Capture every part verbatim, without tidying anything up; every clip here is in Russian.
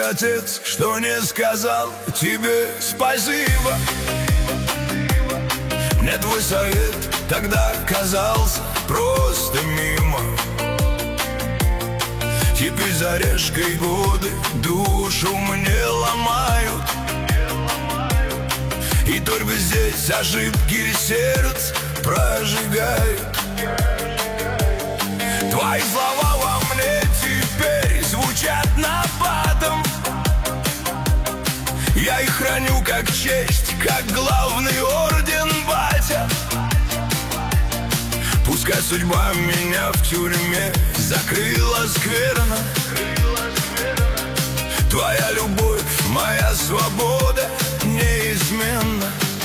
отец, что не сказал тебе спасибо. Мне твой совет тогда казался просто мимо. Теперь за решкой годы душу мне ломают, и только здесь ошибки сердце прожигают. Твои слова во мне теперь звучат нападом. Я их храню как честь, как главный орден, батя. Пускай судьба меня в тюрьме закрыла скверно, твоя любовь, моя свобода неизменна.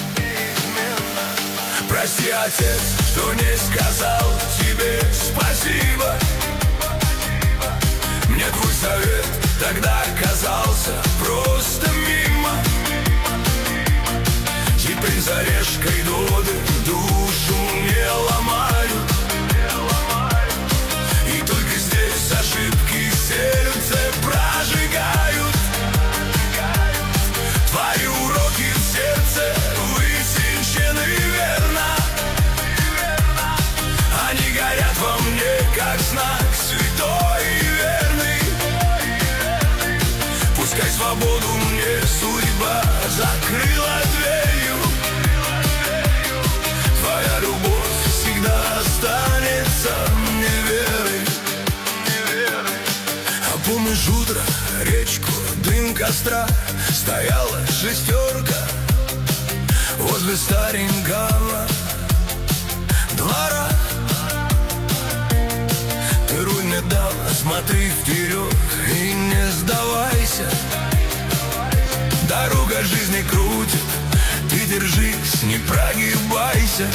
Прости, отец, что не сказал тебе спасибо. Мне твой совет тогда казался просто мимо. Теперь за решкой годы душу мне ломают, и только здесь ошибки сердце прожигают. Твои уроки в сердце высечены верно, они горят во мне, как знак святой и верный. Пускай свободу мне судьба закрыла дверью, твоя любовь всегда останется мне верой. А помнишь утро, речку, дым костра, стояла шестерка возле старенького двора. Ты руль мне дал, смотри вперед и не сдавайся. Дорога жизни крутит, ты держись, не прогибайся.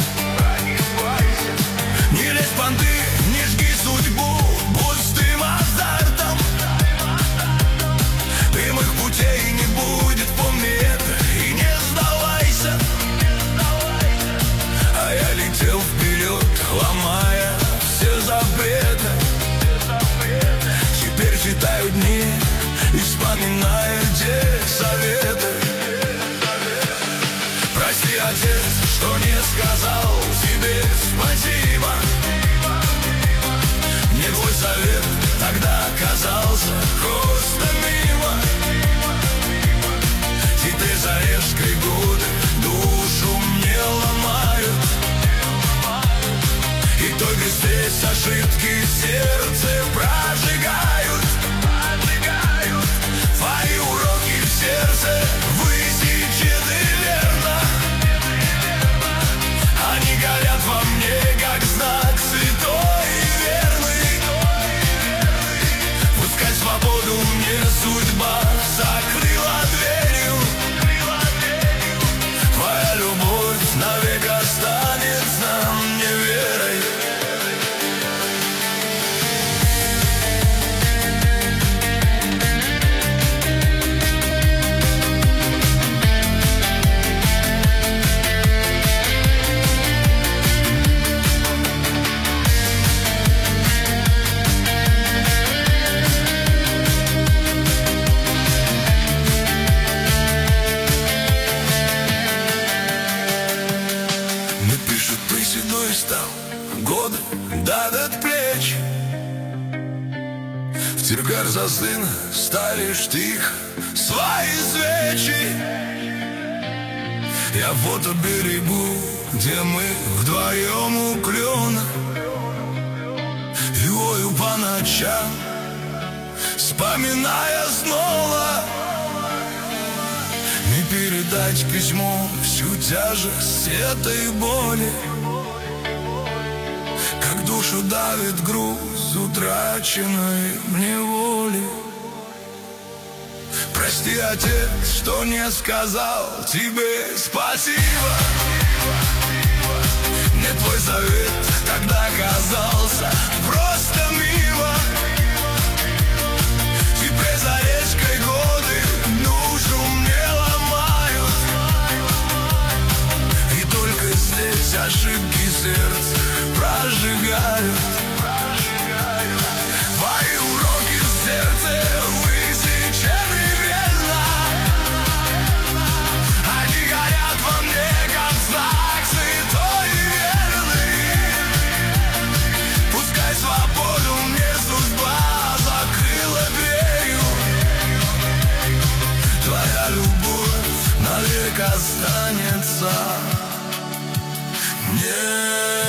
Не лезь в понты, не жги судьбу пустым азартом. Прямых путей не будет, помни это и не сдавайся. А я летел вперед, ломая все запреты. Теперь читаю дни и вспоминаю те советы. Прости, отец, что не сказал тебе спасибо. Мне твой совет тогда казался просто мимо. Теперь за решкой годы душу мне ломают, и только здесь ошибки сердце прожигают. Твои уроки в сердце высечены верно, они горят во мне, как знак святой и верный. Пускай свободу мне судьба закрыла дверью, твоя любовь навек останется мне верой. Годы давят плечи, в тягар за сына ставишь тихо свои свечи. Я фото берегу, где мы вдвоем у клена, вою по ночам, вспоминая снова. Не передать письмо всю тяжесть этой боли, как душу давит груз утраченной мне воли. Прости, отец, что не сказал тебе спасибо. Мне твой совет тогда казался просто мимо. Теперь за речкой годы душу мне ломают, и только здесь ошибки сердца прожигают. Твои уроки в сердце высечены навек останется. Не